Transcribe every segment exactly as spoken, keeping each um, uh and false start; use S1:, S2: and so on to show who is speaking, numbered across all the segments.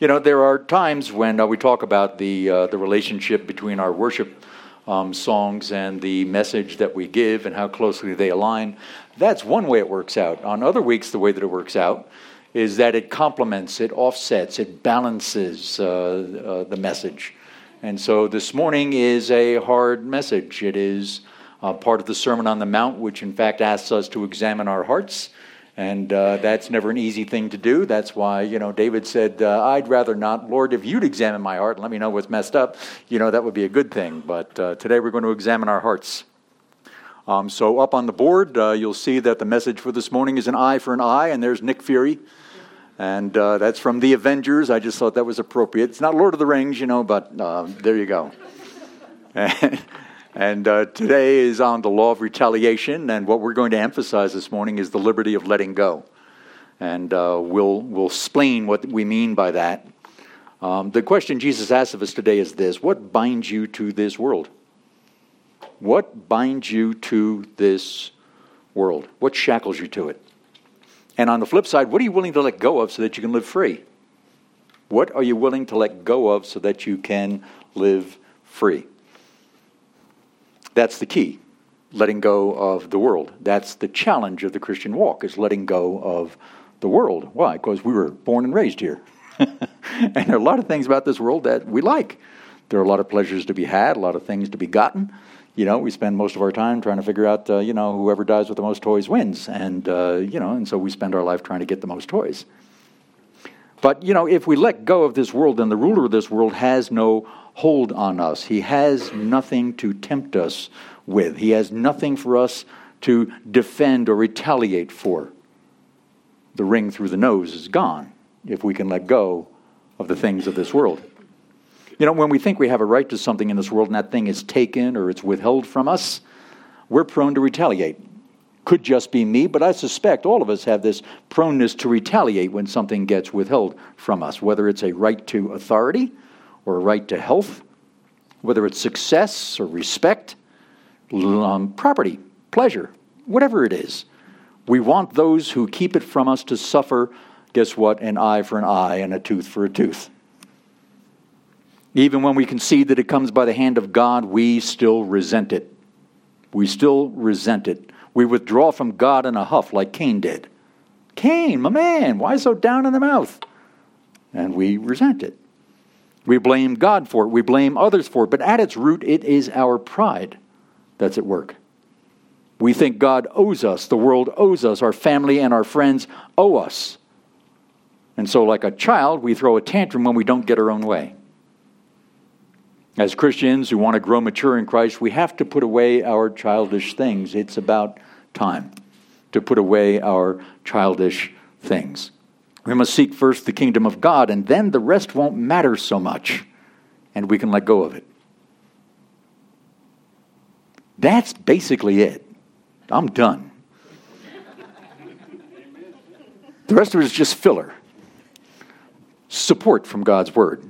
S1: You know, there are times when uh, we talk about the uh, the relationship between our worship um, songs and the message that we give and how closely they align. That's one way it works out. On other weeks, the way that it works out is that it complements, it offsets, it balances uh, uh, the message. And so this morning is a hard message. It is uh, part of the Sermon on the Mount, which in fact asks us to examine our hearts. And uh, that's never an easy thing to do. That's why, you know, David said, uh, I'd rather not. Lord, if you'd examine my heart and let me know what's messed up, you know, that would be a good thing. But uh, today we're going to examine our hearts. Um, so up on the board, uh, you'll see that the message for this morning is an eye for an eye, and there's Nick Fury. And uh, that's from The Avengers. I just thought that was appropriate. It's not Lord of the Rings, you know, but uh, there you go. And, and uh, today is on the law of retaliation, and what we're going to emphasize this morning is the liberty of letting go. And uh, we'll we'll explain what we mean by that. Um, the question Jesus asks of us today is this: what binds you to this world? What binds you to this world? What shackles you to it? And on the flip side, what are you willing to let go of so that you can live free? What are you willing to let go of so that you can live free? That's the key, letting go of the world. That's the challenge of the Christian walk, is letting go of the world. Why? Because we were born and raised here. And there are a lot of things about this world that we like. There are a lot of pleasures to be had, a lot of things to be gotten. You know, we spend most of our time trying to figure out, uh, you know, whoever dies with the most toys wins. And, uh, you know, and so we spend our life trying to get the most toys. But, you know, if we let go of this world, then the ruler of this world has no hold on us. He has nothing to tempt us with. He has nothing for us to defend or retaliate for. The ring through the nose is gone if we can let go of the things of this world. You know, when we think we have a right to something in this world and that thing is taken or it's withheld from us, we're prone to retaliate. Could just be me, but I suspect all of us have this proneness to retaliate when something gets withheld from us, whether it's a right to authority or a right to health, whether it's success or respect, um, property, pleasure, whatever it is. We want those who keep it from us to suffer, guess what, an eye for an eye and a tooth for a tooth. Even when we concede that it comes by the hand of God, we still resent it. We still resent it. We withdraw from God in a huff like Cain did. Cain, my man, why so down in the mouth? And we resent it. We blame God for it. We blame others for it. But at its root, it is our pride that's at work. We think God owes us. The world owes us. Our family and our friends owe us. And so like a child, we throw a tantrum when we don't get our own way. As Christians who want to grow mature in Christ, we have to put away our childish things. It's about time to put away our childish things. We must seek first the kingdom of God, and then the rest won't matter so much, and we can let go of it. That's basically it. I'm done. The rest of it is just filler. Support from God's word.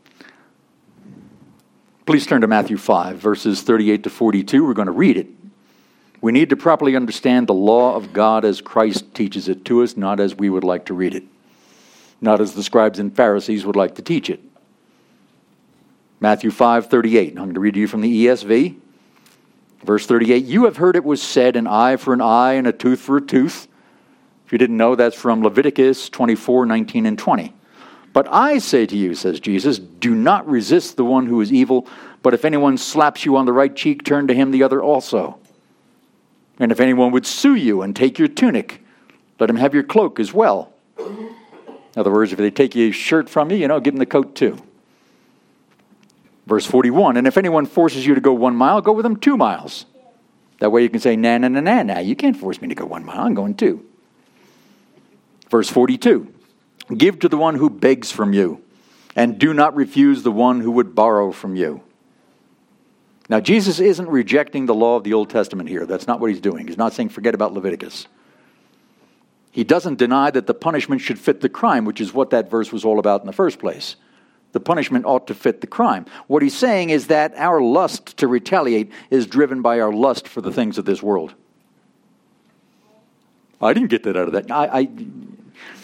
S1: Please turn to Matthew five, verses thirty-eight to forty-two. We're going to read it. We need to properly understand the law of God as Christ teaches it to us, not as we would like to read it. Not as the scribes and Pharisees would like to teach it. Matthew five, thirty-eight. I'm going to read to you from the E S V. Verse thirty-eight, you have heard it was said, an eye for an eye and a tooth for a tooth. If you didn't know, that's from Leviticus twenty-four, nineteen, and twenty. But I say to you, says Jesus, do not resist the one who is evil, but if anyone slaps you on the right cheek, turn to him the other also. And if anyone would sue you and take your tunic, let him have your cloak as well. In other words, if they take your shirt from you, you know, give them the coat too. Verse forty-one, and if anyone forces you to go one mile, go with them two miles. That way you can say, nah, nah, nah, nah, nah, you can't force me to go one mile, I'm going two. Verse forty-two, give to the one who begs from you, and do not refuse the one who would borrow from you. Now, Jesus isn't rejecting the law of the Old Testament here. That's not what he's doing. He's not saying forget about Leviticus. He doesn't deny that the punishment should fit the crime, which is what that verse was all about in the first place. The punishment ought to fit the crime. What he's saying is that our lust to retaliate is driven by our lust for the things of this world. I didn't get that out of that. I, I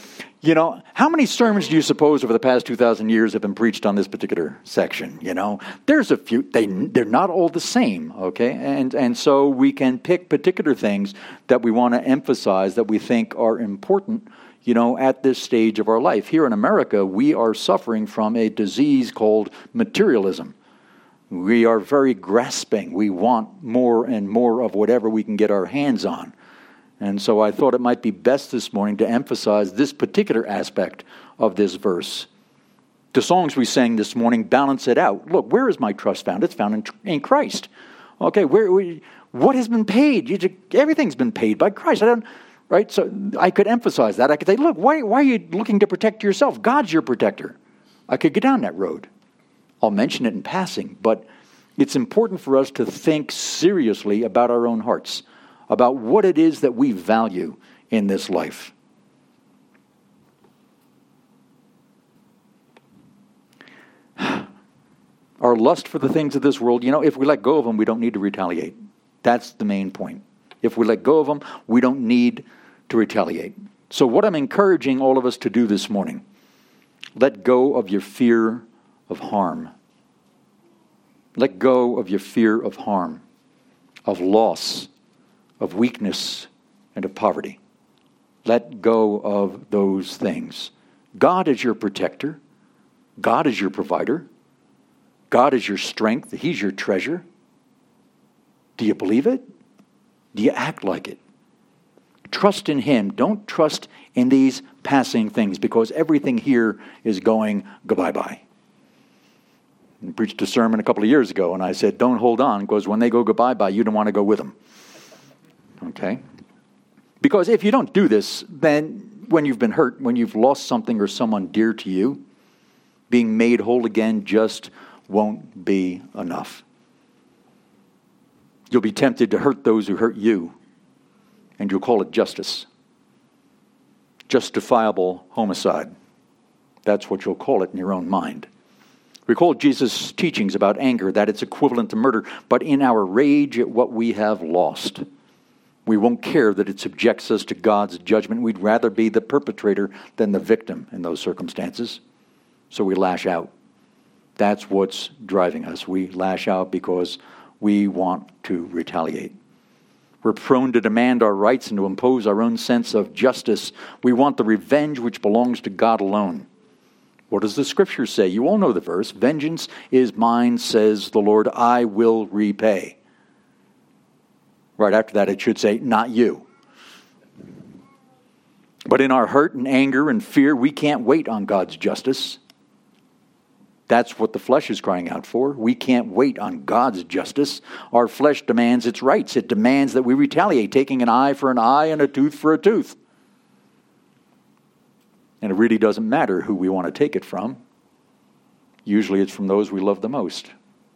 S1: You know, how many sermons do you suppose over the past two thousand years have been preached on this particular section? You know, there's a few, they, they're not all the same, okay? And, and so we can pick particular things that we want to emphasize that we think are important, you know, at this stage of our life. Here in America, we are suffering from a disease called materialism. We are very grasping. We want more and more of whatever we can get our hands on. And so I thought it might be best this morning to emphasize this particular aspect of this verse. The songs we sang this morning balance it out. Look, where is my trust found? It's found in, in Christ. Okay, where we, what has been paid? You just, everything's been paid by Christ. I don't, right? So I could emphasize that. I could say, look, why, why are you looking to protect yourself? God's your protector. I could get down that road. I'll mention it in passing, but it's important for us to think seriously about our own hearts, about what it is that we value in this life. Our lust for the things of this world, you know, if we let go of them, we don't need to retaliate. That's the main point. If we let go of them, we don't need to retaliate. So what I'm encouraging all of us to do this morning, let go of your fear of harm. Let go of your fear of harm, of loss, of weakness, and of poverty. Let go of those things. God is your protector. God is your provider. God is your strength. He's your treasure. Do you believe it? Do you act like it? Trust in Him. Don't trust in these passing things, because everything here is going goodbye-bye. I preached a sermon a couple of years ago, and I said, don't hold on, because when they go goodbye-bye, you don't want to go with them. Okay? Because if you don't do this, then when you've been hurt, when you've lost something or someone dear to you, being made whole again just won't be enough. You'll be tempted to hurt those who hurt you, and you'll call it justice. Justifiable homicide. That's what you'll call it in your own mind. Recall Jesus' teachings about anger, that it's equivalent to murder, but in our rage at what we have lost, we won't care that it subjects us to God's judgment. We'd rather be the perpetrator than the victim in those circumstances. So we lash out. That's what's driving us. We lash out because we want to retaliate. We're prone to demand our rights and to impose our own sense of justice. We want the revenge which belongs to God alone. What does the Scripture say? You all know the verse. Vengeance is mine, says the Lord. I will repay. Right after that, it should say, not you. But in our hurt and anger and fear, we can't wait on God's justice. That's what the flesh is crying out for. We can't wait on God's justice. Our flesh demands its rights. It demands that we retaliate, taking an eye for an eye and a tooth for a tooth. And it really doesn't matter who we want to take it from. Usually it's from those we love the most.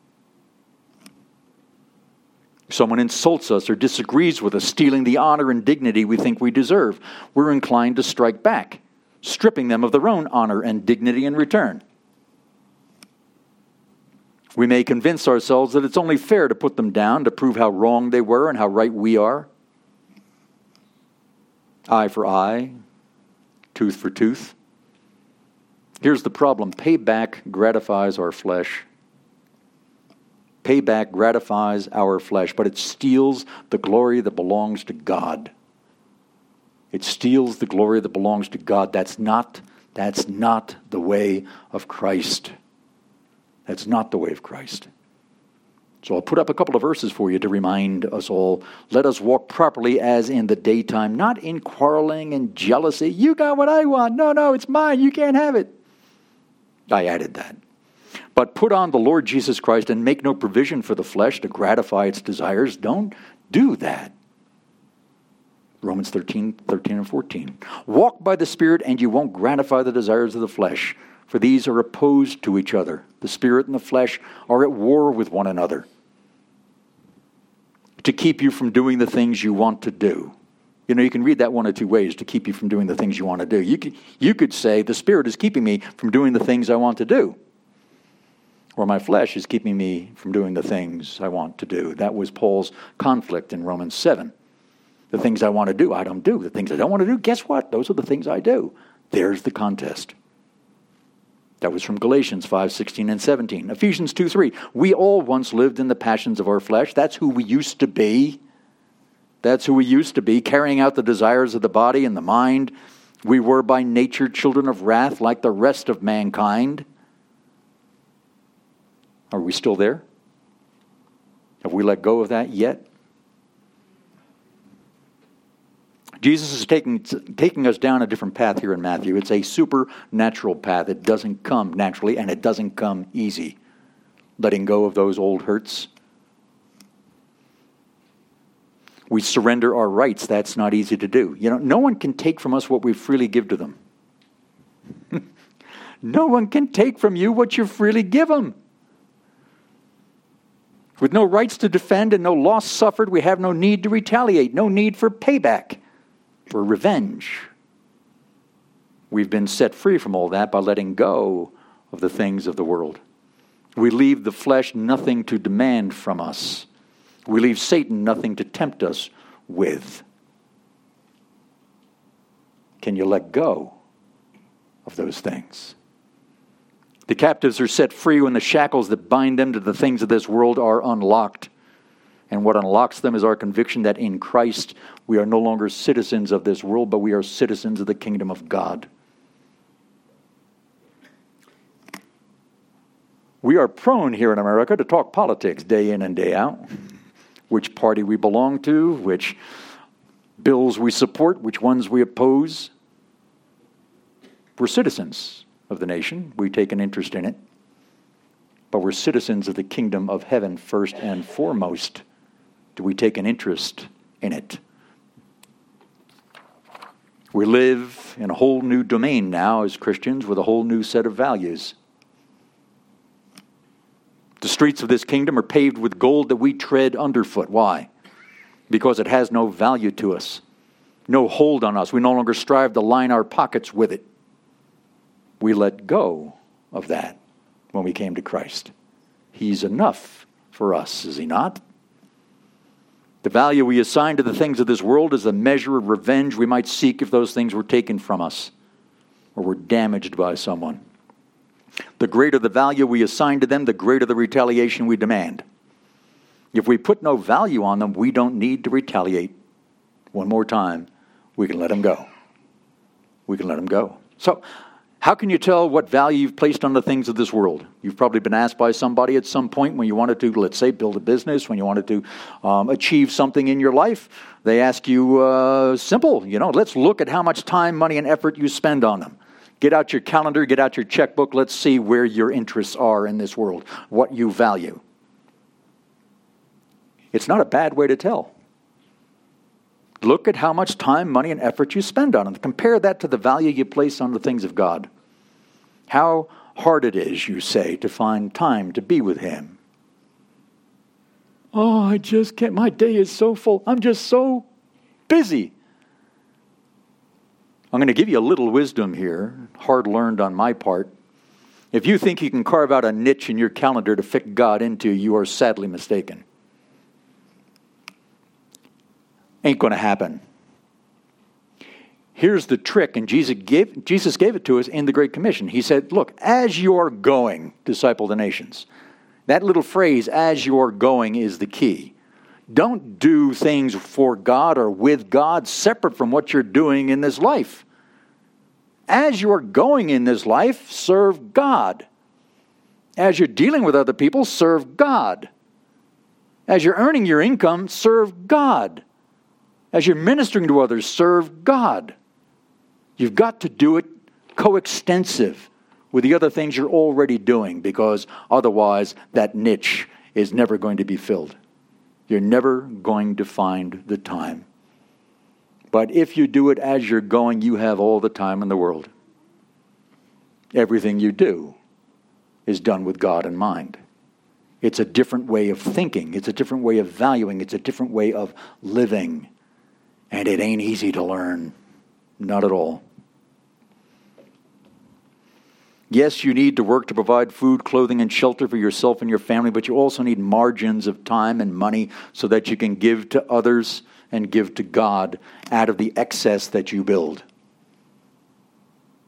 S1: If someone insults us or disagrees with us, stealing the honor and dignity we think we deserve, we're inclined to strike back, stripping them of their own honor and dignity in return. We may convince ourselves that it's only fair to put them down to prove how wrong they were and how right we are. Eye for eye, tooth for tooth. Here's the problem. Payback gratifies our flesh. Payback gratifies our flesh, but it steals the glory that belongs to God. It steals the glory that belongs to God. That's not, that's not the way of Christ. That's not the way of Christ. So I'll put up a couple of verses for you to remind us all. Let us walk properly as in the daytime, not in quarreling and jealousy. You got what I want. No, no, it's mine. You can't have it. I added that. But put on the Lord Jesus Christ and make no provision for the flesh to gratify its desires. Don't do that. Romans thirteen, thirteen and fourteen. Walk by the Spirit and you won't gratify the desires of the flesh, for these are opposed to each other. The Spirit and the flesh are at war with one another to keep you from doing the things you want to do. You know, you can read that one or two ways, to keep you from doing the things you want to do. You could, you could say, the Spirit is keeping me from doing the things I want to do. Or my flesh is keeping me from doing the things I want to do. That was Paul's conflict in Romans seven. The things I want to do, I don't do. The things I don't want to do, guess what? Those are the things I do. There's the contest. That was from Galatians five, sixteen and seventeen. Ephesians two, three. We all once lived in the passions of our flesh. That's who we used to be. That's who we used to be, carrying out the desires of the body and the mind. We were by nature children of wrath like the rest of mankind. Are we still there? Have we let go of that yet? Jesus is taking, taking us down a different path here in Matthew. It's a supernatural path. It doesn't come naturally, and it doesn't come easy. Letting go of those old hurts. We surrender our rights. That's not easy to do. You know, no one can take from us what we freely give to them. No one can take from you what you freely give them. With no rights to defend and no loss suffered, we have no need to retaliate, no need for payback, for revenge. We've been set free from all that by letting go of the things of the world. We leave the flesh nothing to demand from us. We leave Satan nothing to tempt us with. Can you let go of those things? The captives are set free when the shackles that bind them to the things of this world are unlocked. And what unlocks them is our conviction that in Christ we are no longer citizens of this world, but we are citizens of the kingdom of God. We are prone here in America to talk politics day in and day out. Which party we belong to, which bills we support, which ones we oppose. We're citizens of the nation. We take an interest in it. But we're citizens of the kingdom of heaven first and foremost. Do we take an interest in it? We live in a whole new domain now as Christians with a whole new set of values. The streets of this kingdom are paved with gold that we tread underfoot. Why? Because it has no value to us, no hold on us. We no longer strive to line our pockets with it. We let go of that when we came to Christ. He's enough for us, is he not? The value we assign to the things of this world is the measure of revenge we might seek if those things were taken from us or were damaged by someone. The greater the value we assign to them, the greater the retaliation we demand. If we put no value on them, we don't need to retaliate. One more time, we can let them go. We can let them go. So, how can you tell what value you've placed on the things of this world? You've probably been asked by somebody at some point when you wanted to, let's say, build a business, when you wanted to um, achieve something in your life. They ask you, uh, simple, you know, let's look at how much time, money, and effort you spend on them. Get out your calendar, get out your checkbook. Let's see where your interests are in this world, what you value. It's not a bad way to tell. Look at how much time, money, and effort you spend on them. Compare that to the value you place on the things of God. How hard it is, you say, to find time to be with Him. Oh, I just can't. My day is so full. I'm just so busy. I'm going to give you a little wisdom here, hard learned on my part. If you think you can carve out a niche in your calendar to fit God into, you are sadly mistaken. Ain't going to happen. Here's the trick, and Jesus gave, Jesus gave it to us in the Great Commission. He said, look, as you're going, disciple the nations. That little phrase, as you're going, is the key. Don't do things for God or with God separate from what you're doing in this life. As you're going in this life, serve God. As you're dealing with other people, serve God. As you're earning your income, serve God. As you're ministering to others, serve God. You've got to do it coextensive with the other things you're already doing, because otherwise that niche is never going to be filled. You're never going to find the time. But if you do it as you're going, you have all the time in the world. Everything you do is done with God in mind. It's a different way of thinking. It's a different way of valuing. It's a different way of living. And it ain't easy to learn. Not at all. Yes, you need to work to provide food, clothing, and shelter for yourself and your family, but you also need margins of time and money so that you can give to others and give to God out of the excess that you build.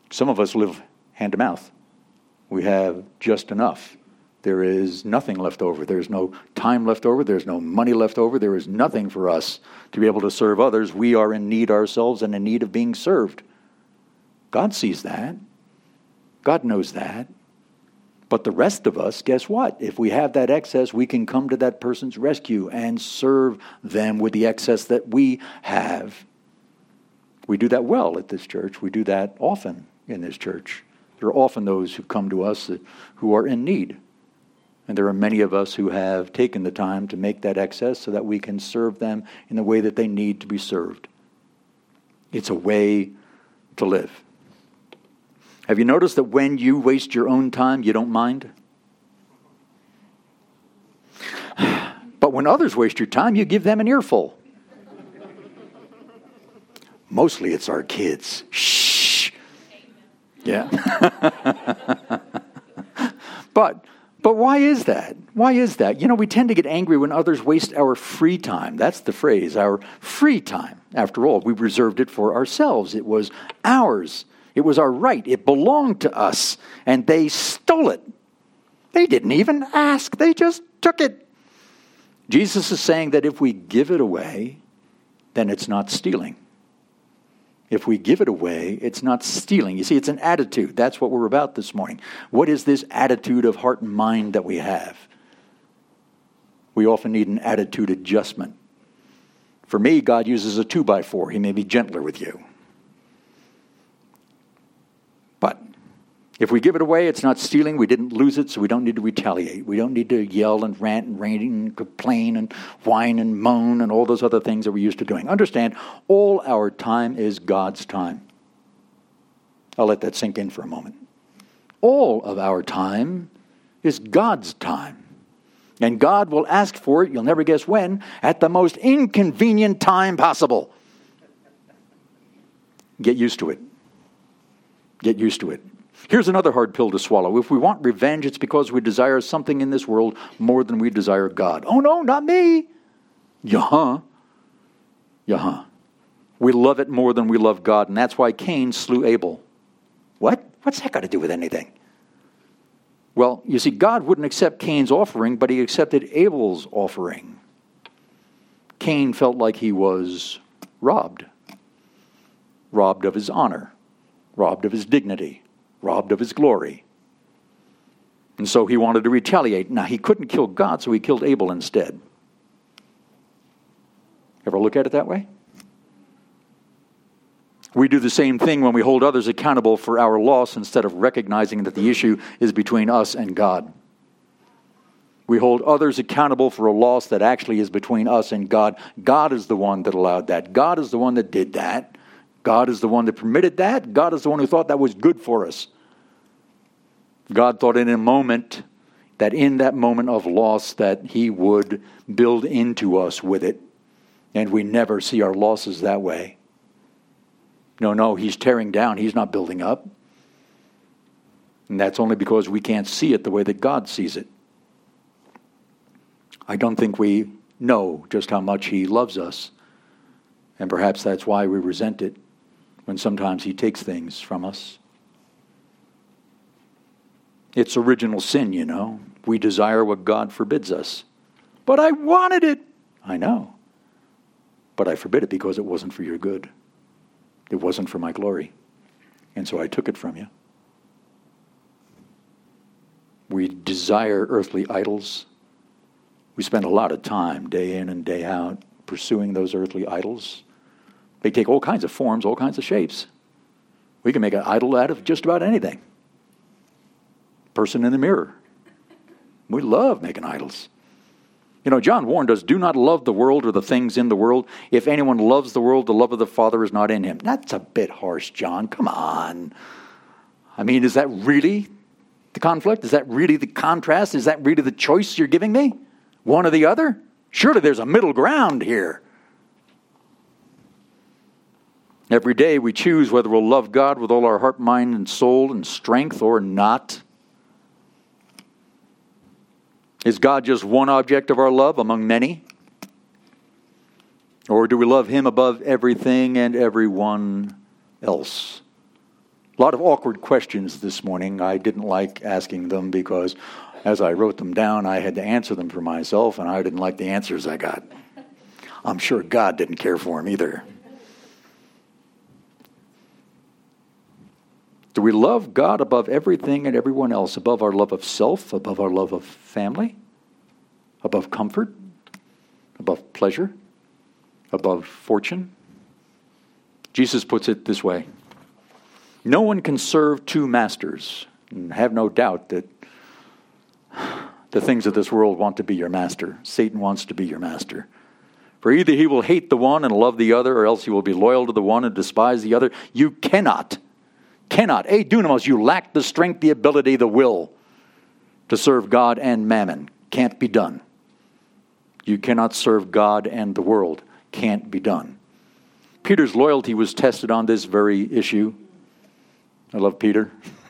S1: Some of us live hand to mouth. We have just enough. There is nothing left over. There's no time left over. There's no money left over. There is nothing for us to be able to serve others. We are in need ourselves and in need of being served. God sees that. God knows that. But the rest of us, guess what? If we have that excess, we can come to that person's rescue and serve them with the excess that we have. We do that well at this church. We do that often in this church. There are often those who come to us who are in need. And there are many of us who have taken the time to make that excess so that we can serve them in the way that they need to be served. It's a way to live. Have you noticed that when you waste your own time, you don't mind? But when others waste your time, you give them an earful. Mostly it's our kids. Shh. Yeah. but... But why is that? Why is that? You know, we tend to get angry when others waste our free time. That's the phrase, our free time. After all, we reserved it for ourselves. It was ours. It was our right. It belonged to us. And they stole it. They didn't even ask. They just took it. Jesus is saying that if we give it away, then it's not stealing. If we give it away, it's not stealing. You see, it's an attitude. That's what we're about this morning. What is this attitude of heart and mind that we have? We often need an attitude adjustment. For me, God uses a two by four. He may be gentler with you. But if we give it away, it's not stealing. We didn't lose it, so we don't need to retaliate. We don't need to yell and rant and rant and complain and whine and moan and all those other things that we're used to doing. Understand, all our time is God's time. I'll let that sink in for a moment. All of our time is God's time. And God will ask for it, you'll never guess when, at the most inconvenient time possible. Get used to it. Get used to it. Here's another hard pill to swallow. If we want revenge, it's because we desire something in this world more than we desire God. Oh, no, not me. Yeah-huh. Yeah-huh. We love it more than we love God, and that's why Cain slew Abel. What? What's that got to do with anything? Well, you see, God wouldn't accept Cain's offering, but he accepted Abel's offering. Cain felt like he was robbed. Robbed of his honor. Robbed of his dignity. Robbed of his glory. And so he wanted to retaliate. Now, he couldn't kill God, so he killed Abel instead. Ever look at it that way? We do the same thing when we hold others accountable for our loss instead of recognizing that the issue is between us and God. We hold others accountable for a loss that actually is between us and God. God is the one that allowed that. God is the one that did that. God is the one that permitted that. God is the one who thought that was good for us. God thought in a moment that in that moment of loss that he would build into us with it. And we never see our losses that way. No, no, he's tearing down. He's not building up. And that's only because we can't see it the way that God sees it. I don't think we know just how much he loves us. And perhaps that's why we resent it when sometimes he takes things from us. It's original sin, you know. We desire what God forbids us. But I wanted it. I know. But I forbid it because it wasn't for your good. It wasn't for my glory. And so I took it from you. We desire earthly idols. We spend a lot of time, day in and day out, pursuing those earthly idols. They take all kinds of forms, all kinds of shapes. We can make an idol out of just about anything. Person in the mirror. We love making idols. You know, John warned us, do not love the world or the things in the world. If anyone loves the world, the love of the Father is not in him. That's a bit harsh, John. Come on. I mean, is that really the conflict? Is that really the contrast? Is that really the choice you're giving me? One or the other? Surely there's a middle ground here. Every day we choose whether we'll love God with all our heart, mind, and soul and strength or not. Is God just one object of our love among many? Or do we love him above everything and everyone else? A lot of awkward questions this morning. I didn't like asking them because as I wrote them down, I had to answer them for myself, and I didn't like the answers I got. I'm sure God didn't care for them either. Do we love God above everything and everyone else, above our love of self, above our love of family, above comfort, above pleasure, above fortune? Jesus puts it this way: no one can serve two masters. And have no doubt that the things of this world want to be your master. Satan wants to be your master. For either he will hate the one and love the other, or else he will be loyal to the one and despise the other. You cannot, cannot, a dunamos, you lack the strength, the ability, the will to serve God and mammon. Can't be done. You cannot serve God and the world. Can't be done. Peter's loyalty was tested on this very issue. I love Peter.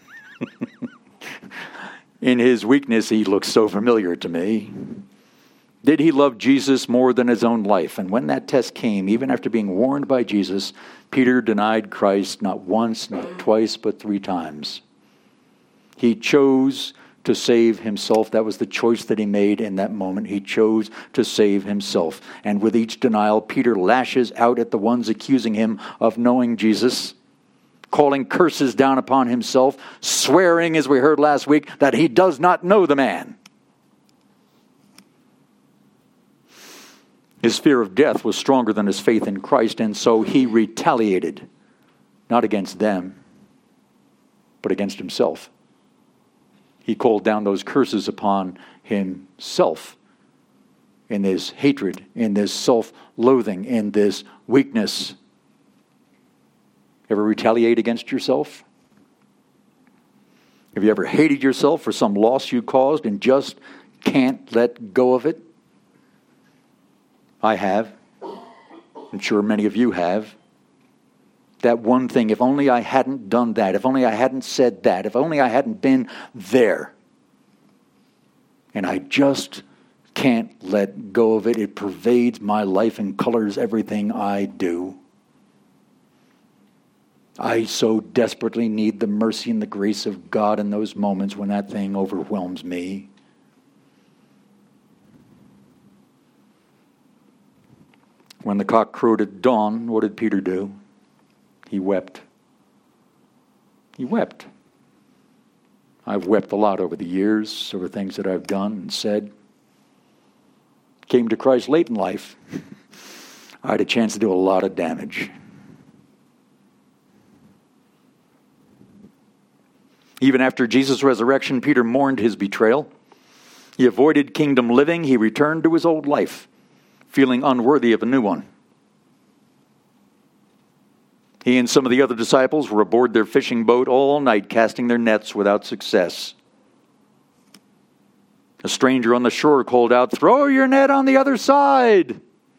S1: In his weakness, he looks so familiar to me. Did he love Jesus more than his own life? And when that test came, even after being warned by Jesus, Peter denied Christ not once, not twice, but three times. He chose to save himself. That was the choice that he made in that moment. He chose to save himself. And with each denial, Peter lashes out at the ones accusing him of knowing Jesus, calling curses down upon himself, swearing, as we heard last week, that he does not know the man. His fear of death was stronger than his faith in Christ, and so he retaliated, not against them, but against himself. He called down those curses upon himself in this hatred, in this self-loathing, in this weakness. Ever retaliate against yourself? Have you ever hated yourself for some loss you caused and just can't let go of it? I have. I'm sure many of you have. That one thing, if only I hadn't done that, if only I hadn't said that, if only I hadn't been there. And I just can't let go of it. It pervades my life and colors everything I do. I so desperately need the mercy and the grace of God in those moments when that thing overwhelms me. When the cock crowed at dawn, what did Peter do? He wept. He wept. I've wept a lot over the years, over things that I've done and said. Came to Christ late in life. I had a chance to do a lot of damage. Even after Jesus' resurrection, Peter mourned his betrayal. He avoided kingdom living. He returned to his old life, feeling unworthy of a new one. He and some of the other disciples were aboard their fishing boat all night, casting their nets without success. A stranger on the shore called out, "Throw your net on the other side."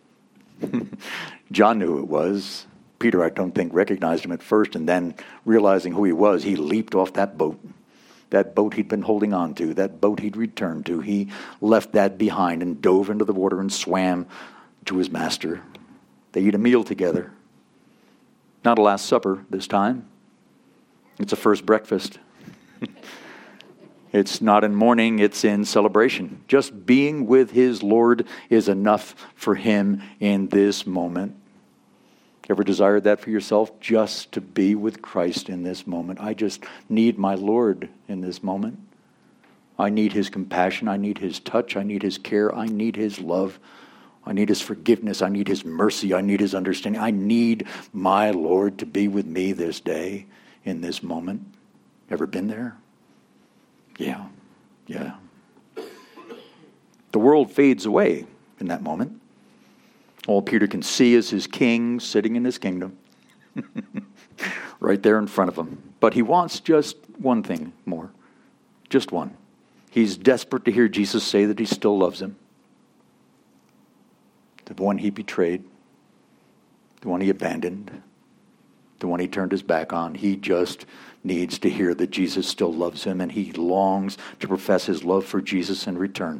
S1: John knew who it was. Peter, I don't think, recognized him at first, and then realizing who he was, he leaped off that boat. That boat he'd been holding on to, that boat he'd returned to. He left that behind and dove into the water and swam to his master. They eat a meal together. Not a Last Supper this time. It's a first breakfast. It's not in mourning, it's in celebration. Just being with his Lord is enough for him in this moment. Ever desired that for yourself? Just to be with Christ in this moment. I just need my Lord in this moment. I need his compassion. I need his touch. I need his care. I need his love. I need his forgiveness. I need his mercy. I need his understanding. I need my Lord to be with me this day in this moment. Ever been there? Yeah. Yeah. The world fades away in that moment. All Peter can see is his king sitting in his kingdom. Right there in front of him. But he wants just one thing more. Just one. He's desperate to hear Jesus say that he still loves him. The one he betrayed. The one he abandoned. The one he turned his back on. He just needs to hear that Jesus still loves him, and he longs to profess his love for Jesus in return.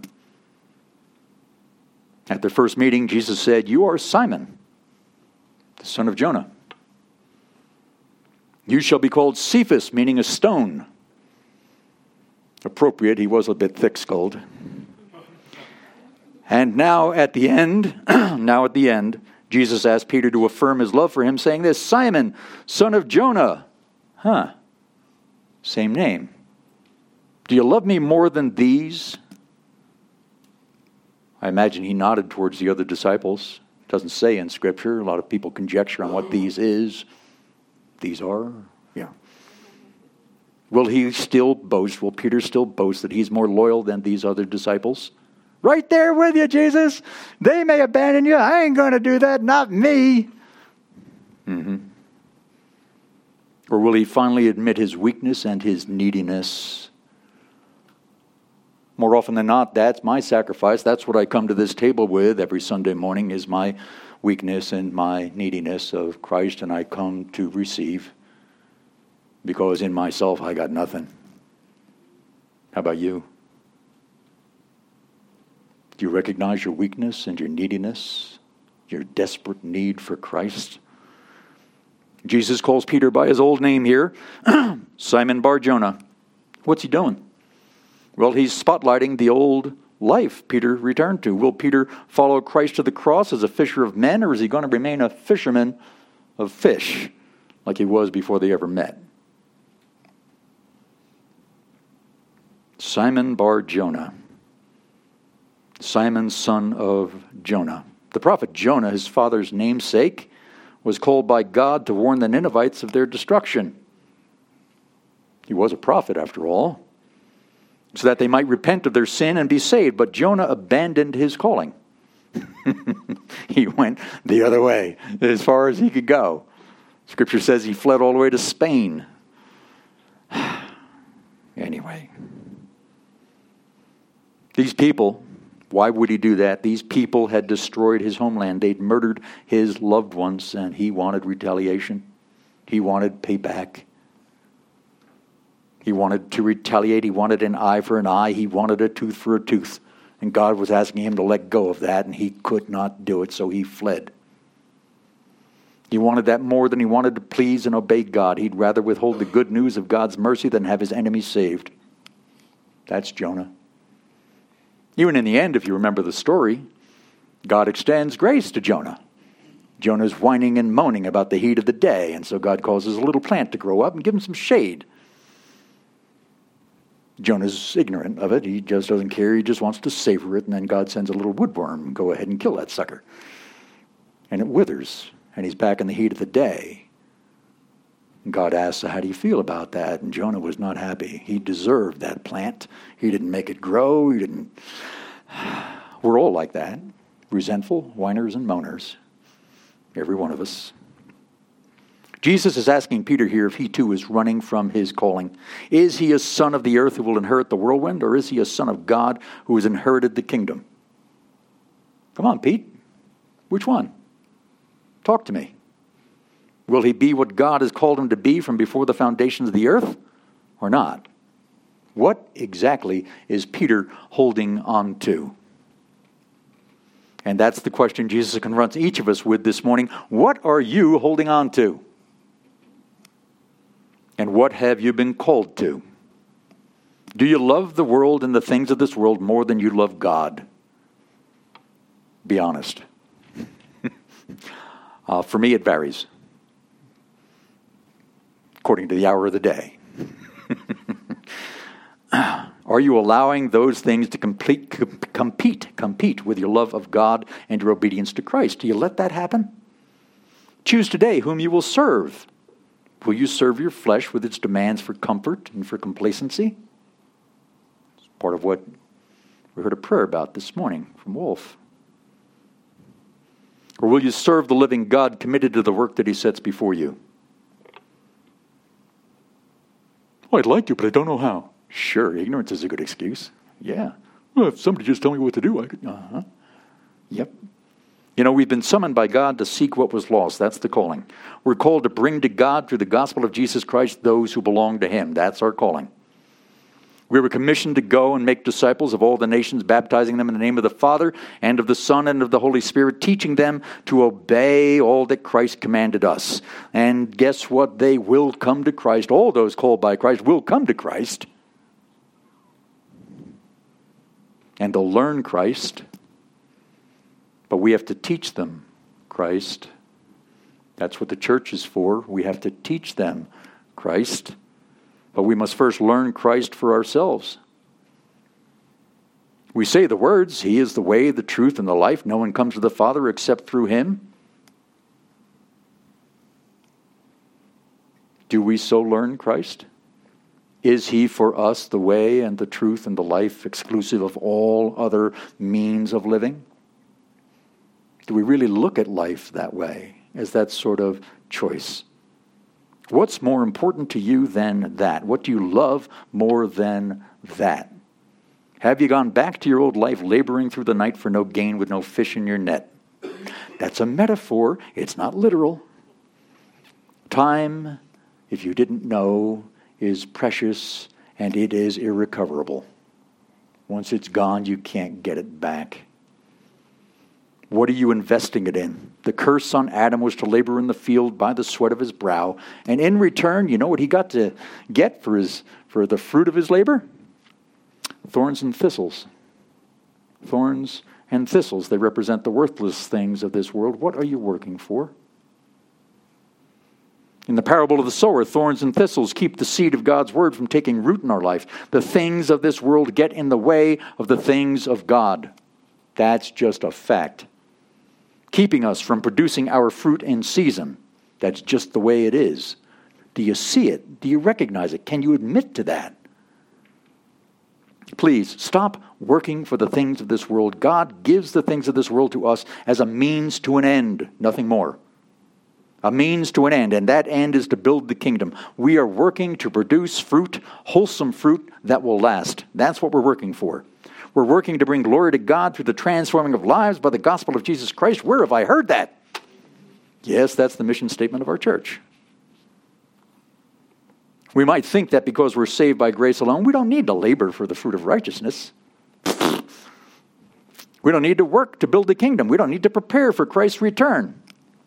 S1: At their first meeting, Jesus said, "You are Simon, the son of Jonah." You shall be called Cephas, meaning a stone. Appropriate, he was a bit thick-skulled. And now at the end, now at the end, Jesus asked Peter to affirm his love for him, saying this, Simon, son of Jonah. Huh. Same name. Do you love me more than these? I imagine he nodded towards the other disciples. It doesn't say in Scripture. A lot of people conjecture on what these is. These are, yeah. Will he still boast, will Peter still boast that he's more loyal than these other disciples? Right there with you, Jesus. They may abandon you. I ain't going to do that. Not me. Mm-hmm. Or will he finally admit his weakness and his neediness? More often than not, that's my sacrifice. That's what I come to this table with every Sunday morning is my weakness and my neediness of Christ, and I come to receive because in myself I got nothing. How about you? Do you recognize your weakness and your neediness, your desperate need for Christ? Jesus calls Peter by his old name here, Simon Bar-Jonah. What's he doing? Well, he's spotlighting the old life Peter returned to. Will Peter follow Christ to the cross as a fisher of men, or is he going to remain a fisherman of fish like he was before they ever met? Simon Bar-Jonah. Simon, son of Jonah. The prophet Jonah, his father's namesake, was called by God to warn the Ninevites of their destruction. He was a prophet, after all, so that they might repent of their sin and be saved. But Jonah abandoned his calling. He went the other way, as far as he could go. Scripture says he fled all the way to Spain. Anyway, these people, why would he do that? These people had destroyed his homeland. They'd murdered his loved ones, and he wanted retaliation. He wanted payback. He wanted to retaliate. He wanted an eye for an eye. He wanted a tooth for a tooth. And God was asking him to let go of that, and he could not do it, so he fled. He wanted that more than he wanted to please and obey God. He'd rather withhold the good news of God's mercy than have his enemies saved. That's Jonah. Even in the end, if you remember the story, God extends grace to Jonah. Jonah's whining and moaning about the heat of the day, and so God causes a little plant to grow up and give him some shade. Jonah's ignorant of it. He just doesn't care. He just wants to savor it, and then God sends a little woodworm. Go ahead and kill that sucker. And it withers, and he's back in the heat of the day. And God asks, so how do you feel about that? And Jonah was not happy. He deserved that plant. He didn't make it grow. He didn't. We're all like that. Resentful, whiners, and moaners. Every one of us. Jesus is asking Peter here if he too is running from his calling. Is he a son of the earth who will inherit the whirlwind, or is he a son of God who has inherited the kingdom? Come on, Pete. Which one? Talk to me. Will he be what God has called him to be from before the foundations of the earth, or not? What exactly is Peter holding on to? And that's the question Jesus confronts each of us with this morning. What are you holding on to? And what have you been called to? Do you love the world and the things of this world more than you love God? Be honest. uh, for me, it varies. According to the hour of the day. Are you allowing those things to complete, compete, compete with your love of God and your obedience to Christ? Do you let that happen? Choose today whom you will serve. Will you serve your flesh with its demands for comfort and for complacency? It's part of what we heard a prayer about this morning from Wolf. Or will you serve the living God committed to the work that he sets before you? Oh, I'd like to, but I don't know how. Sure, ignorance is a good excuse. Yeah. Well, if somebody just told me what to do, I could. Uh-huh. Yep. You know, we've been summoned by God to seek what was lost. That's the calling. We're called to bring to God through the gospel of Jesus Christ those who belong to him. That's our calling. We were commissioned to go and make disciples of all the nations, baptizing them in the name of the Father and of the Son and of the Holy Spirit, teaching them to obey all that Christ commanded us. And guess what? They will come to Christ. All those called by Christ will come to Christ. And they'll learn Christ. But we have to teach them Christ. That's what the church is for. We have to teach them Christ. But we must first learn Christ for ourselves. We say the words, He is the way, the truth, and the life. No one comes to the Father except through Him. Do we so learn Christ? Is He for us the way and the truth and the life, exclusive of all other means of living? Do we really look at life that way, as that sort of choice? What's more important to you than that? What do you love more than that? Have you gone back to your old life, laboring through the night for no gain with no fish in your net? That's a metaphor. It's not literal. Time, if you didn't know, is precious and it is irrecoverable. Once it's gone, you can't get it back. What are you investing it in? The curse on Adam was to labor in the field by the sweat of his brow. And in return, you know what he got to get for his for the fruit of his labor? Thorns and thistles. Thorns and thistles. They represent the worthless things of this world. What are you working for? In the parable of the sower, thorns and thistles keep the seed of God's word from taking root in our life. The things of this world get in the way of the things of God. That's just a fact. Keeping us from producing our fruit in season. That's just the way it is. Do you see it? Do you recognize it? Can you admit to that? Please, stop working for the things of this world. God gives the things of this world to us as a means to an end, nothing more. A means to an end, and that end is to build the kingdom. We are working to produce fruit, wholesome fruit that will last. That's what we're working for. We're working to bring glory to God through the transforming of lives by the gospel of Jesus Christ. Where have I heard that? Yes, that's the mission statement of our church. We might think that because we're saved by grace alone, we don't need to labor for the fruit of righteousness. We don't need to work to build the kingdom. We don't need to prepare for Christ's return.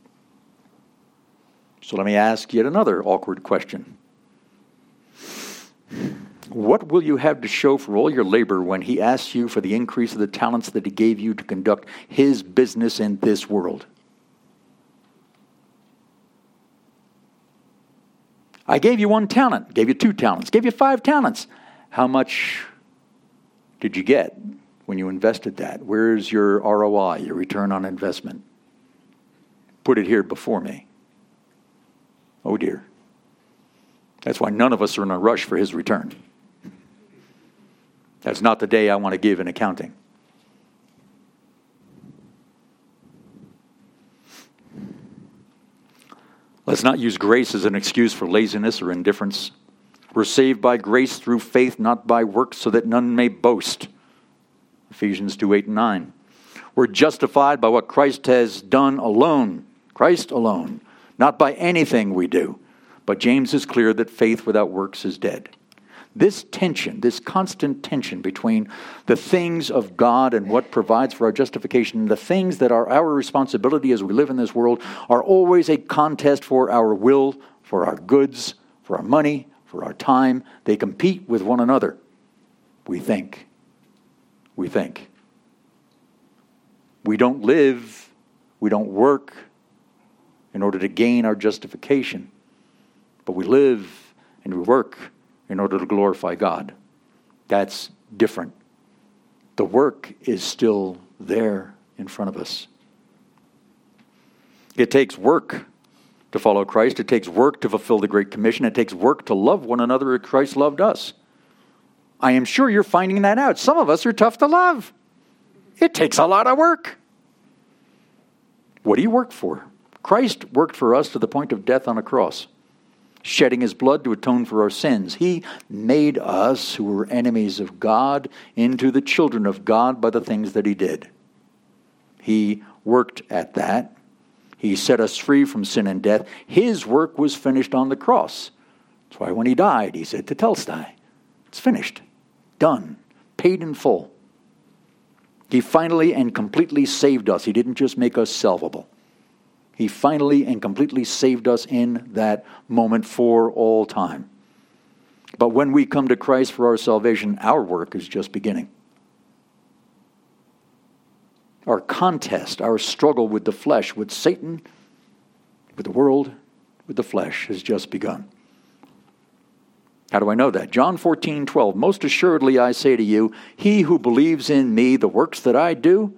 S1: So let me ask yet another awkward question. What will you have to show for all your labor when He asks you for the increase of the talents that He gave you to conduct His business in this world? I gave you one talent, gave you two talents, gave you five talents. How much did you get when you invested that? Where's your R O I, your return on investment? Put it here before me. Oh dear. That's why none of us are in a rush for His return. That's not the day I want to give an accounting. Let's not use grace as an excuse for laziness or indifference. We're saved by grace through faith, not by works, so that none may boast. Ephesians two, eight and nine. We're justified by what Christ has done alone. Christ alone. Not by anything we do. But James is clear that faith without works is dead. This tension, this constant tension between the things of God and what provides for our justification, and the things that are our responsibility as we live in this world, are always a contest for our will, for our goods, for our money, for our time. They compete with one another. We think. We think. We don't live, we don't work in order to gain our justification. But we live and we work in order to glorify God. That's different. The work is still there in front of us. It takes work to follow Christ. It takes work to fulfill the Great Commission. It takes work to love one another as Christ loved us. I am sure you're finding that out. Some of us are tough to love. It takes a lot of work. What do you work for? Christ worked for us to the point of death on a cross, shedding His blood to atone for our sins. He made us, who were enemies of God, into the children of God by the things that He did. He worked at that. He set us free from sin and death. His work was finished on the cross. That's why when He died, He said to Telestai, it's finished. done, paid in full. He finally and completely saved us. He didn't just make us salvable. He finally and completely saved us in that moment for all time. But when we come to Christ for our salvation, our work is just beginning. Our contest, our struggle with the flesh, with Satan, with the world, with the flesh has just begun. How do I know that? John fourteen twelve, most assuredly I say to you, he who believes in me, the works that I do,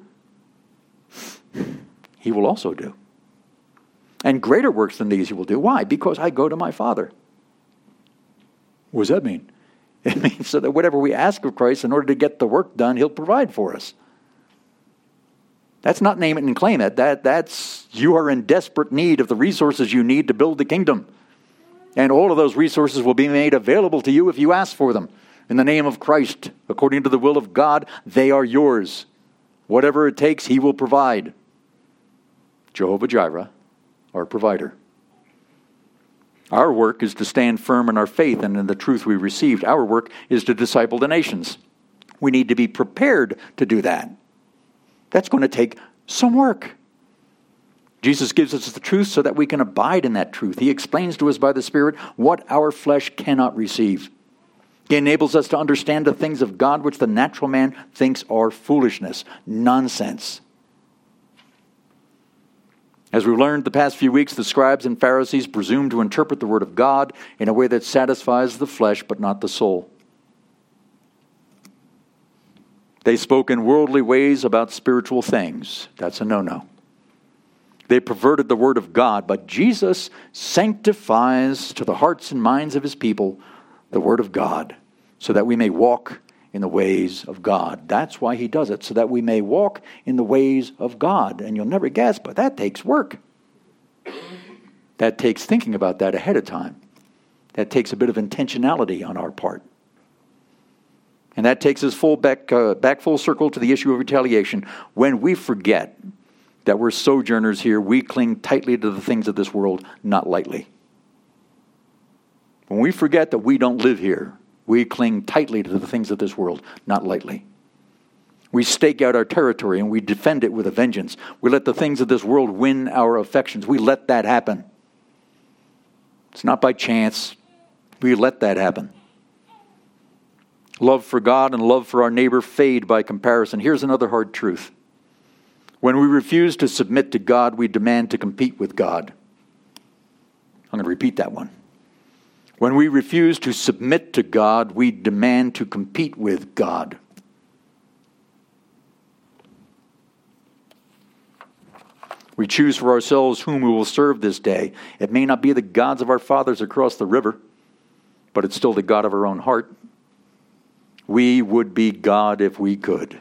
S1: he will also do. And greater works than these he will do. Why? Because I go to my Father. What does that mean? It means so that whatever we ask of Christ in order to get the work done, he'll provide for us. That's not name it and claim it. That, that's, you are in desperate need of the resources you need to build the kingdom. And all of those resources will be made available to you if you ask for them. In the name of Christ, according to the will of God, they are yours. Whatever it takes, he will provide. Jehovah Jireh, our provider. Our work is to stand firm in our faith and in the truth we received. Our work is to disciple the nations. We need to be prepared to do that. That's going to take some work. Jesus gives us the truth so that we can abide in that truth. He explains to us by the Spirit what our flesh cannot receive. He enables us to understand the things of God which the natural man thinks are foolishness, nonsense. As we've learned the past few weeks, the scribes and Pharisees presume to interpret the Word of God in a way that satisfies the flesh but not the soul. They spoke in worldly ways about spiritual things. That's a no-no. They perverted the Word of God, but Jesus sanctifies to the hearts and minds of his people the Word of God so that we may walk in the ways of God. That's why he does it, so that we may walk in the ways of God. And you'll never guess, but that takes work. That takes thinking about that ahead of time. That takes a bit of intentionality on our part. And that takes us full back, uh, back full circle to the issue of retaliation. When we forget that we're sojourners here, we cling tightly to the things of this world, not lightly. When we forget that we don't live here, we cling tightly to the things of this world, not lightly. We stake out our territory and we defend it with a vengeance. We let the things of this world win our affections. We let that happen. It's not by chance. We let that happen. Love for God and love for our neighbor fade by comparison. Here's another hard truth. When we refuse to submit to God, we demand to compete with God. I'm going to repeat that one. When we refuse to submit to God, we demand to compete with God. We choose for ourselves whom we will serve this day. It may not be the gods of our fathers across the river, but it's still the God of our own heart. We would be God if we could.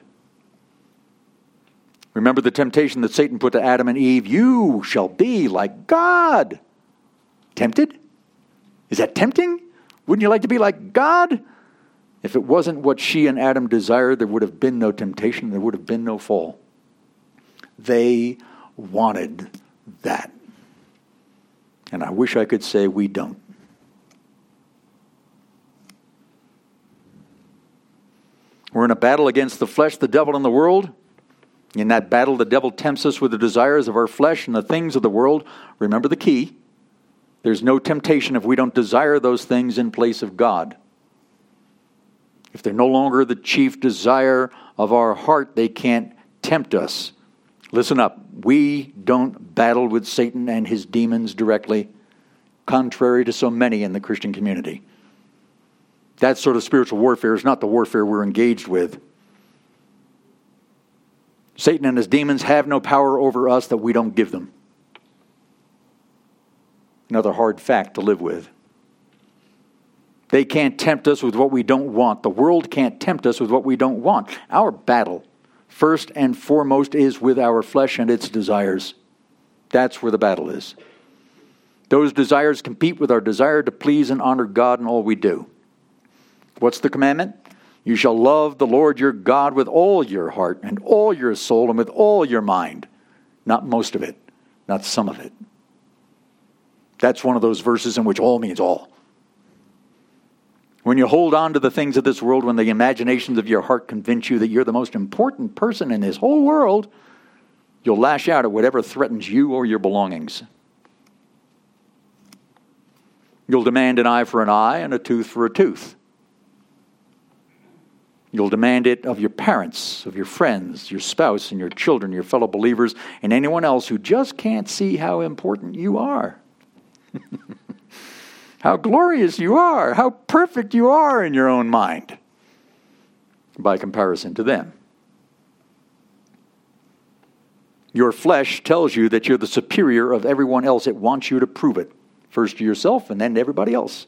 S1: Remember the temptation that Satan put to Adam and Eve. You shall be like God. Tempted? Is that tempting? Wouldn't you like to be like God? If it wasn't what she and Adam desired, there would have been no temptation. There would have been no fall. They wanted that. And I wish I could say we don't. We're in a battle against the flesh, the devil, and the world. In that battle, the devil tempts us with the desires of our flesh and the things of the world. Remember the key. There's no temptation if we don't desire those things in place of God. If they're no longer the chief desire of our heart, they can't tempt us. Listen up. We don't battle with Satan and his demons directly, contrary to so many in the Christian community. That sort of spiritual warfare is not the warfare we're engaged with. Satan and his demons have no power over us that we don't give them. Another hard fact to live with. They can't tempt us with what we don't want. The world can't tempt us with what we don't want. Our battle, first and foremost, is with our flesh and its desires. That's where the battle is. Those desires compete with our desire to please and honor God in all we do. What's the commandment? You shall love the Lord your God with all your heart and all your soul and with all your mind. Not most of it, not some of it. That's one of those verses in which all means all. When you hold on to the things of this world, when the imaginations of your heart convince you that you're the most important person in this whole world, you'll lash out at whatever threatens you or your belongings. You'll demand an eye for an eye and a tooth for a tooth. You'll demand it of your parents, of your friends, your spouse, and your children, your fellow believers, and anyone else who just can't see how important you are. How glorious you are, how perfect you are in your own mind by comparison to them. Your flesh tells you that you're the superior of everyone else. It wants you to prove it, first to yourself and then to everybody else,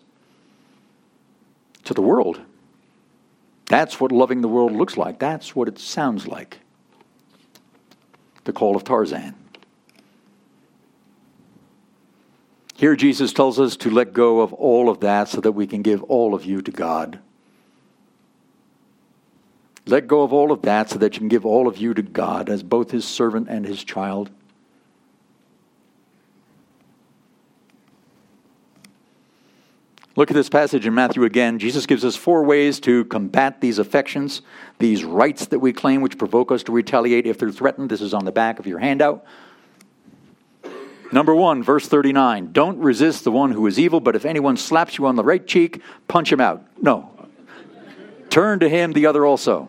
S1: to the world. That's what loving the world looks like. That's what it sounds like. The call of Tarzan. Here Jesus tells us to let go of all of that so that we can give all of you to God. Let go of all of that so that you can give all of you to God as both his servant and his child. Look at this passage in Matthew again. Jesus gives us four ways to combat these affections, these rights that we claim which provoke us to retaliate if they're threatened. This is on the back of your handout. Number one, verse thirty-nine. Don't resist the one who is evil, but if anyone slaps you on the right cheek, punch him out. No. Turn to him the other also.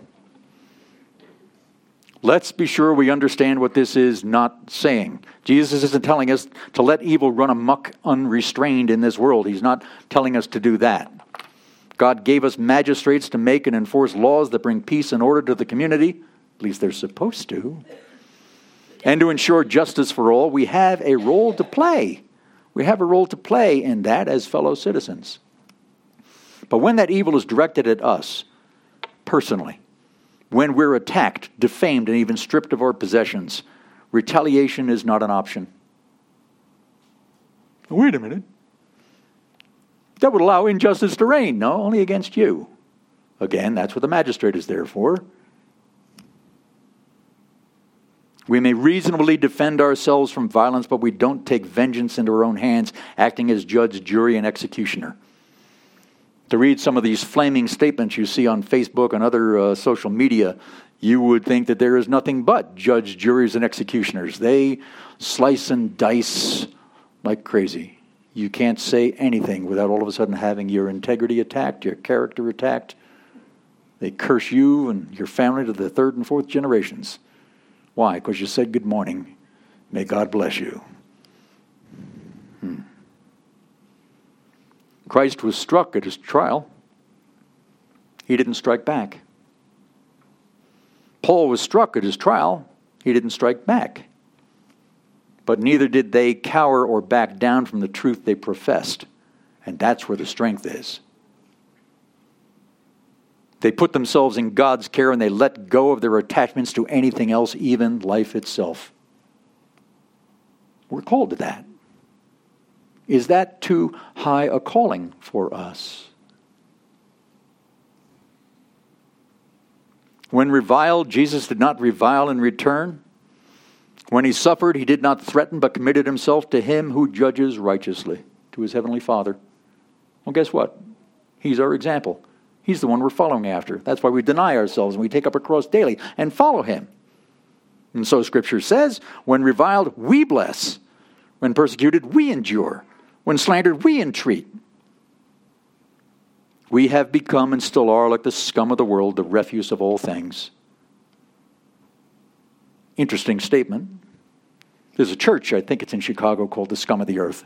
S1: Let's be sure we understand what this is not saying. Jesus isn't telling us to let evil run amok unrestrained in this world. He's not telling us to do that. God gave us magistrates to make and enforce laws that bring peace and order to the community. At least they're supposed to. And to ensure justice for all, we have a role to play. We have a role to play in that as fellow citizens. But when that evil is directed at us, personally, when we're attacked, defamed, and even stripped of our possessions, retaliation is not an option. Wait a minute. That would allow injustice to reign. No, only against you. Again, that's what the magistrate is there for. We may reasonably defend ourselves from violence, but we don't take vengeance into our own hands, acting as judge, jury, and executioner. To read some of these flaming statements you see on Facebook and other uh, social media, you would think that there is nothing but judge, juries, and executioners. They slice and dice like crazy. You can't say anything without all of a sudden having your integrity attacked, your character attacked. They curse you and your family to the third and fourth generations. Why? Because you said good morning. May God bless you. Hmm. Christ was struck at his trial. He didn't strike back. Paul was struck at his trial. He didn't strike back. But neither did they cower or back down from the truth they professed. And that's where the strength is. They put themselves in God's care and they let go of their attachments to anything else, even life itself. We're called to that. Is that too high a calling for us? When reviled, Jesus did not revile in return. When he suffered, he did not threaten, but committed himself to him who judges righteously, to his heavenly Father. Well, guess what? He's our example. He's the one we're following after. That's why we deny ourselves and we take up a cross daily and follow him. And so Scripture says, when reviled, we bless. When persecuted, we endure. When slandered, we entreat. We have become and still are like the scum of the world, the refuse of all things. Interesting statement. There's a church, I think it's in Chicago, called the Scum of the Earth.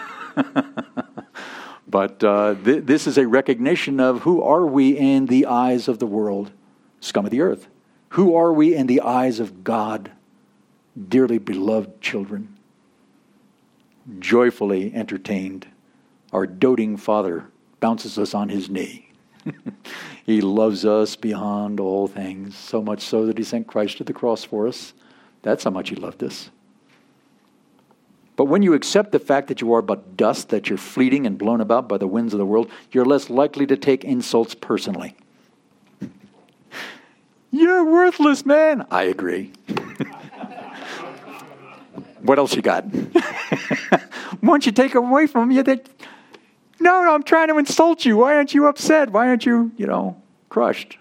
S1: But uh, th- this is a recognition of who are we in the eyes of the world, scum of the earth. Who are we in the eyes of God, dearly beloved children, joyfully entertained. Our doting Father bounces us on his knee. He loves us beyond all things, so much so that he sent Christ to the cross for us. That's how much he loved us. But when you accept the fact that you are but dust, that you're fleeting and blown about by the winds of the world, you're less likely to take insults personally. You're worthless, man. I agree. What else you got? Once you take away from you, that No, no, I'm trying to insult you. Why aren't you upset? Why aren't you, you know, crushed?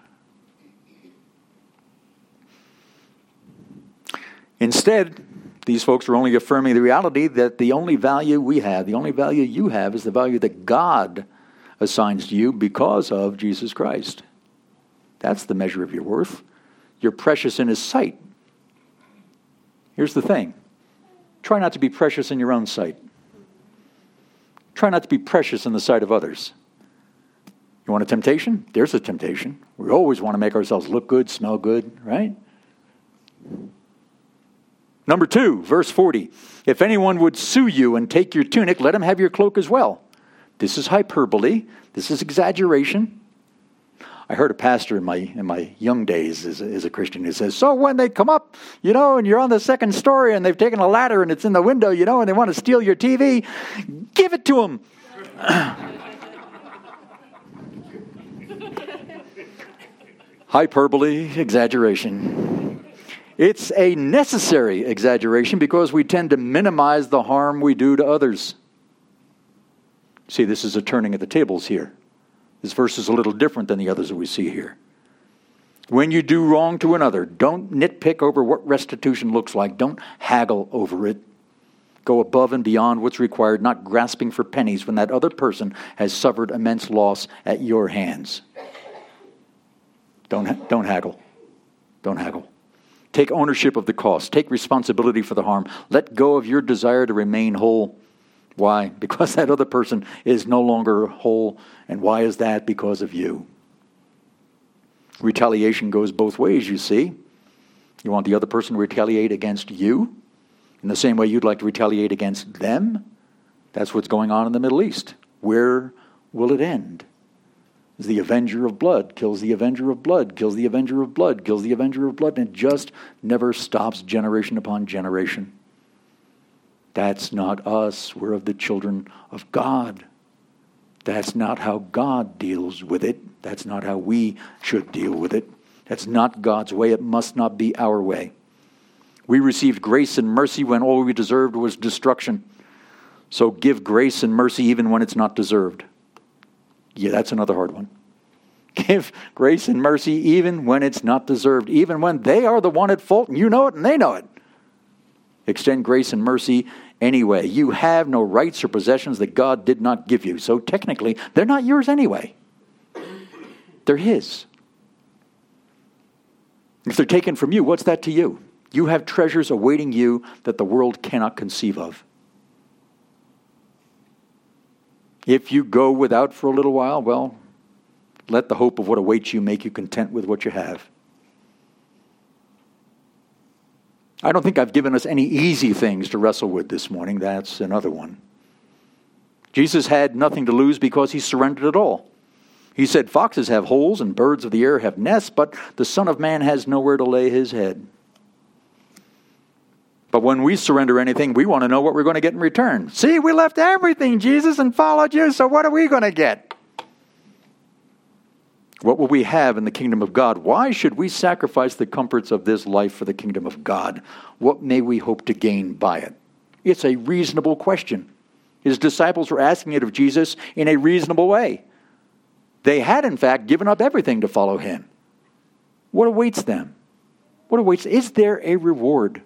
S1: Instead, these folks are only affirming the reality that the only value we have, the only value you have, is the value that God assigns to you because of Jesus Christ. That's the measure of your worth. You're precious in His sight. Here's the thing. Try not to be precious in your own sight. Try not to be precious in the sight of others. You want a temptation? There's a temptation. We always want to make ourselves look good, smell good, right? Number two, verse forty. If anyone would sue you and take your tunic, let him have your cloak as well. This is hyperbole. This is exaggeration. I heard a pastor in my in my young days as a, as a Christian who says, so when they come up, you know, and you're on the second story and they've taken a ladder and it's in the window, you know, and they want to steal your T V, give it to them. Hyperbole, exaggeration. It's a necessary exaggeration because we tend to minimize the harm we do to others. See, this is a turning of the tables here. This verse is a little different than the others that we see here. When you do wrong to another, don't nitpick over what restitution looks like. Don't haggle over it. Go above and beyond what's required, not grasping for pennies when that other person has suffered immense loss at your hands. Don't, don't haggle. Don't haggle. Take ownership of the cost. Take responsibility for the harm. Let go of your desire to remain whole. Why? Because that other person is no longer whole. And why is that? Because of you. Retaliation goes both ways, you see. You want the other person to retaliate against you in the same way you'd like to retaliate against them. That's what's going on in the Middle East. Where will it end? As the avenger of blood kills the avenger of blood, kills the avenger of blood, kills the avenger of blood, and it just never stops generation upon generation. That's not us. We're of the children of God. That's not how God deals with it. That's not how we should deal with it. That's not God's way. It must not be our way. We received grace and mercy when all we deserved was destruction. So give grace and mercy even when it's not deserved. Yeah, that's another hard one. Give grace and mercy even when it's not deserved, even when they are the one at fault and you know it and they know it. Extend grace and mercy anyway. You have no rights or possessions that God did not give you. So technically, they're not yours anyway. They're His. If they're taken from you, what's that to you? You have treasures awaiting you that the world cannot conceive of. If you go without for a little while, well, let the hope of what awaits you make you content with what you have. I don't think I've given us any easy things to wrestle with this morning. That's another one. Jesus had nothing to lose because He surrendered it all. He said, foxes have holes and birds of the air have nests, but the Son of Man has nowhere to lay His head. But when we surrender anything, we want to know what we're going to get in return. See, we left everything, Jesus, and followed you, so what are we going to get? What will we have in the kingdom of God? Why should we sacrifice the comforts of this life for the kingdom of God? What may we hope to gain by it? It's a reasonable question. His disciples were asking it of Jesus in a reasonable way. They had, in fact, given up everything to follow Him. What awaits them? What awaits? Is there a reward?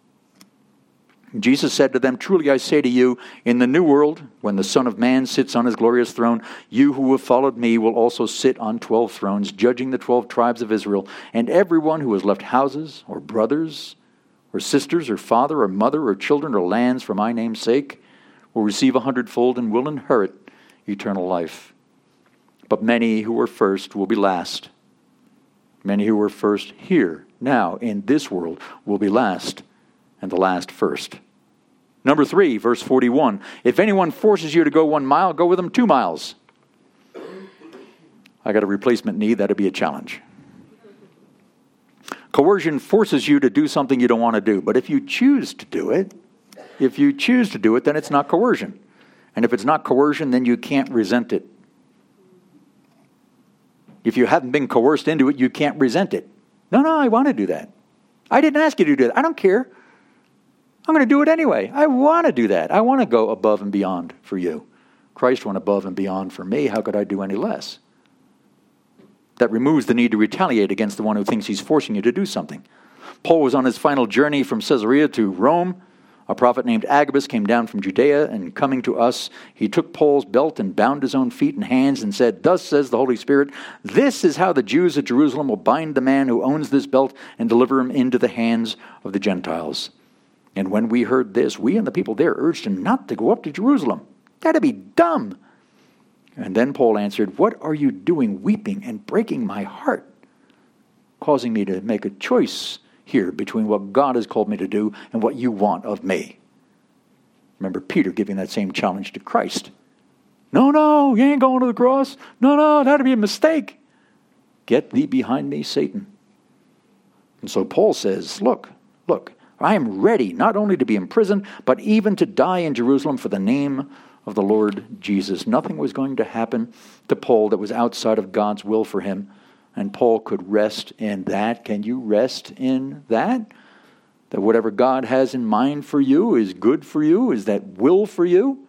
S1: Jesus said to them, truly I say to you, in the new world, when the Son of Man sits on His glorious throne, you who have followed me will also sit on twelve thrones, judging the twelve tribes of Israel. And everyone who has left houses, or brothers, or sisters, or father, or mother, or children, or lands for my name's sake, will receive a hundredfold and will inherit eternal life. But many who were first will be last. Many who were first here, now, in this world, will be last, and the last first. Number three, verse forty-one. If anyone forces you to go one mile, go with them two miles. I got a replacement knee. That'd be a challenge. Coercion forces you to do something you don't want to do. But if you choose to do it, if you choose to do it, then it's not coercion. And if it's not coercion, then you can't resent it. If you haven't been coerced into it, you can't resent it. No, no, I want to do that. I didn't ask you to do that. I don't care. I'm going to do it anyway. I want to do that. I want to go above and beyond for you. Christ went above and beyond for me. How could I do any less? That removes the need to retaliate against the one who thinks he's forcing you to do something. Paul was on his final journey from Caesarea to Rome. A prophet named Agabus came down from Judea, and coming to us, he took Paul's belt and bound his own feet and hands and said, "Thus says the Holy Spirit, this is how the Jews at Jerusalem will bind the man who owns this belt and deliver him into the hands of the Gentiles." And when we heard this, we and the people there urged him not to go up to Jerusalem. That'd be dumb. And then Paul answered, "What are you doing, weeping and breaking my heart, causing me to make a choice here between what God has called me to do and what you want of me?" Remember Peter giving that same challenge to Christ. No, no, you ain't going to the cross. No, no, that'd be a mistake. Get thee behind me, Satan. And so Paul says, look, look, I am ready not only to be imprisoned, but even to die in Jerusalem for the name of the Lord Jesus. Nothing was going to happen to Paul that was outside of God's will for him. And Paul could rest in that. Can you rest in that? That whatever God has in mind for you is good for you? Is that will for you?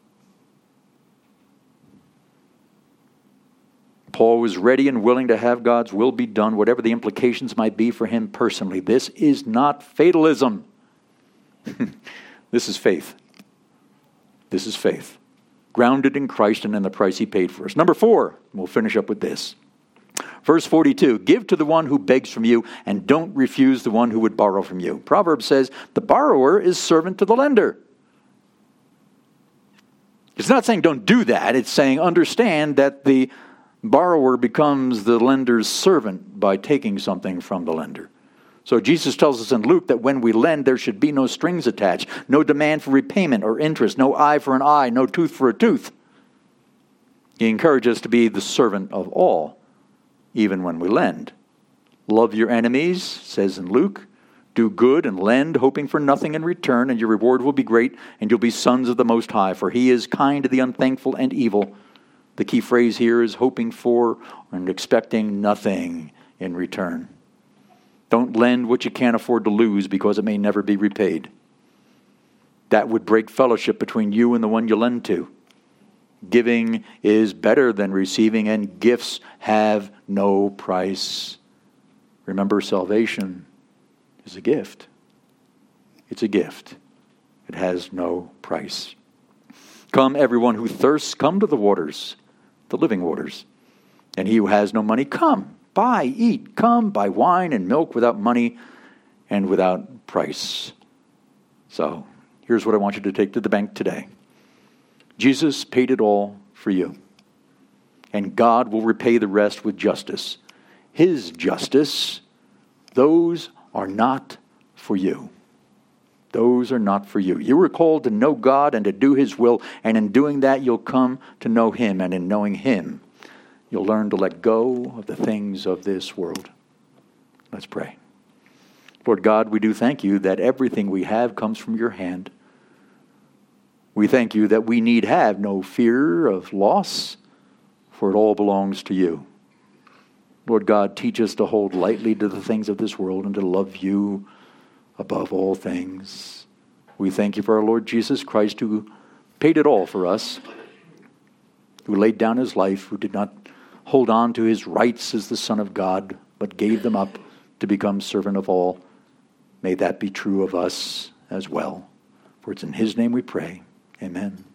S1: Paul was ready and willing to have God's will be done, whatever the implications might be for him personally. This is not fatalism. This is faith. This is faith. Grounded in Christ and in the price he paid for us. Number four, we'll finish up with this. Verse forty-two, give to the one who begs from you, and don't refuse the one who would borrow from you. Proverbs says, the borrower is servant to the lender. It's not saying don't do that. It's saying understand that the borrower becomes the lender's servant by taking something from the lender. So Jesus tells us in Luke that when we lend, there should be no strings attached, no demand for repayment or interest, no eye for an eye, no tooth for a tooth. He encourages us to be the servant of all, even when we lend. Love your enemies, says in Luke. Do good and lend, hoping for nothing in return, and your reward will be great, and you'll be sons of the Most High, for he is kind to the unthankful and evil. The key phrase here is hoping for and expecting nothing in return. Don't lend what you can't afford to lose because it may never be repaid. That would break fellowship between you and the one you lend to. Giving is better than receiving, and gifts have no price. Remember, salvation is a gift. It's a gift. It has no price. Come, everyone who thirsts, come to the waters, the living waters. And he who has no money, come, buy, eat, come, buy wine and milk without money and without price. So, here's what I want you to take to the bank today. Jesus paid it all for you. And God will repay the rest with justice. His justice, those are not for you. Those are not for you. You were called to know God and to do his will. And in doing that, you'll come to know him. And in knowing him, you'll learn to let go of the things of this world. Let's pray. Lord God, we do thank you that everything we have comes from your hand. We thank you that we need have no fear of loss, for it all belongs to you. Lord God, teach us to hold lightly to the things of this world and to love you above all things. We thank you for our Lord Jesus Christ, who paid it all for us, who laid down his life, who did not hold on to his rights as the Son of God, but gave them up to become servant of all. May that be true of us as well. For it's in his name we pray. Amen.